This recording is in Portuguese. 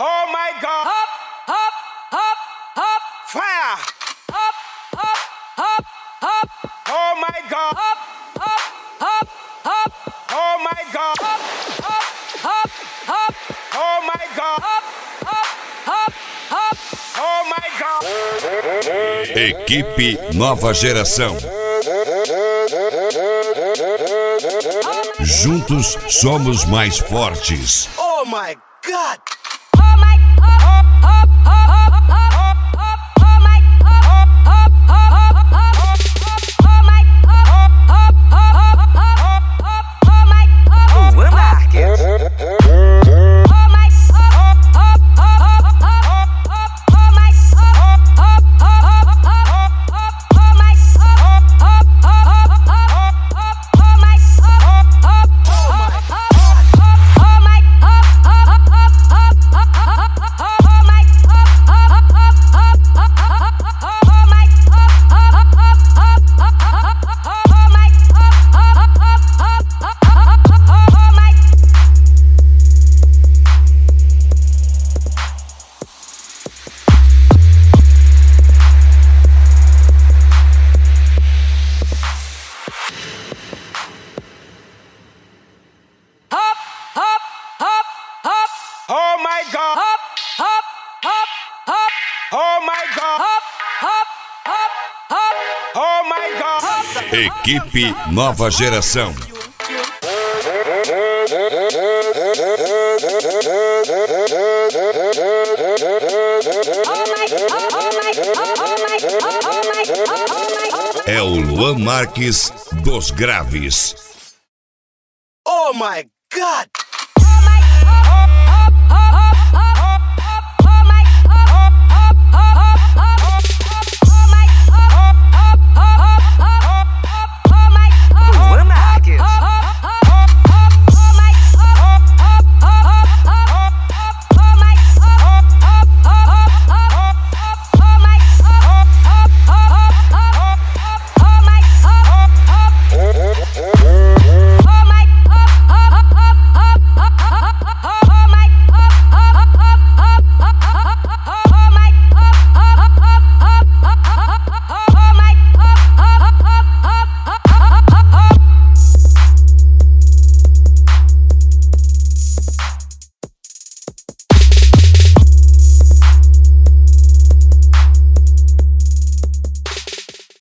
Oh my God. Hop, hop, hop, hop. Fire. Hop, hop, hop, hop. Oh my God. Hop, hop, hop, hop. Oh my God. Hop, hop, hop, hop. Oh my God. Hop, hop, hop, hop. Oh my God. Equipe Nova Geração. Juntos somos mais fortes. Oh my God. Oh my, hop, hop, hop, hop, hop, hop. Oh my, hop, hop, hop, hop, hop. Oh my, hop, hop, hop, hop, hop. Oh my, hop. We're back. Oh my, hop, hop, hop, hop, hop. Oh my, hop, hop, hop, hop, hop. Oh my, hop, hop, hop, hop, hop. Oh my, hop, hop, hop, hop, hop. Oh my, hop, hop, hop, hop, hop. Oh my, hop, hop, hop, hop, hop. Oh my, hop, hop, hop, hop, hop. Oh my, hop, hop, hop, hop, hop. Oh my. Hop, hop, hop, hop. Oh my God. Hop, hop, hop, hop. Oh my God. Hop, hop, hop, hop. Oh my God. Equipe Nova Geração. É o Luan Marques dos Graves. Oh my God.